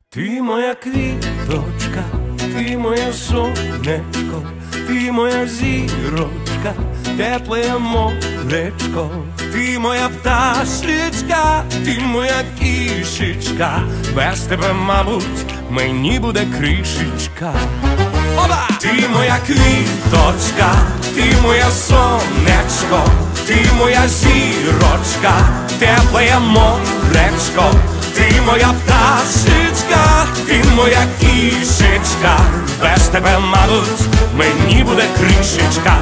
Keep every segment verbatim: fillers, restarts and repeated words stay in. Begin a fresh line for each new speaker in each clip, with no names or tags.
Ти моя квіточка, ти моє сонечко, ти моя зірочка, тепле моречко, ти моя пташечка, ти моя кішечка, без тебе, мабуть, мені буде кришечка. Оба! Ти моя квіточка, ти моя сонечко, ти моя зірочка, тепле моречко, ти моя пташечка, ти моя кішечка, без тебе, мабуть, мені буде кришечка.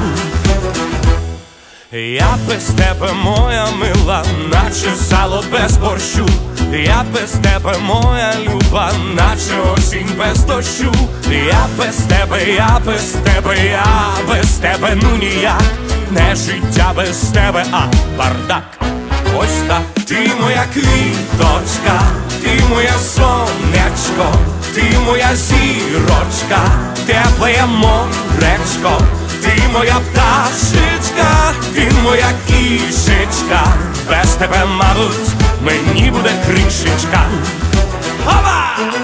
Я без тебе, моя мила, наче сало без борщу. Я без тебе, моя люба, наче осінь без дощу. Я без тебе, я без тебе, я без тебе, ну ніяк. Не життя без тебе, а бардак. Ось так. Ти моя квіточка, ти моє сонечко, ти моя зірочка, тепле моречко, ти моя пташечка, ти моя кішечка, без тебе, мабуть, мені буде кришечка. Хова!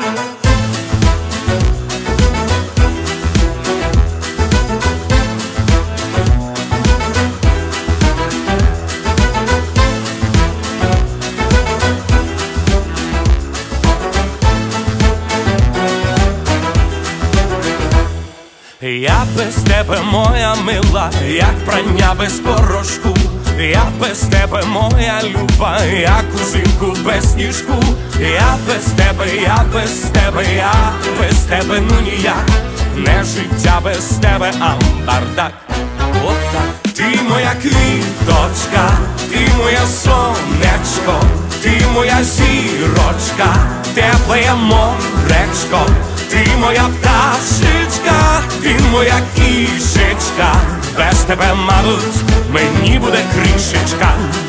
Я без тебе, моя мила, як прання без порошку. Я без тебе, моя люба, як узимку без сніжку. Я без тебе, я без тебе, я без тебе, ну ніяк. Не життя без тебе, а бардак. От так. Ти моя квіточка, ти моє сонечко, ти моя зірочка, тепле моречко, ти моя пташечка, ти моя кішечка, без тебе, мабуть, мені буде кришечка.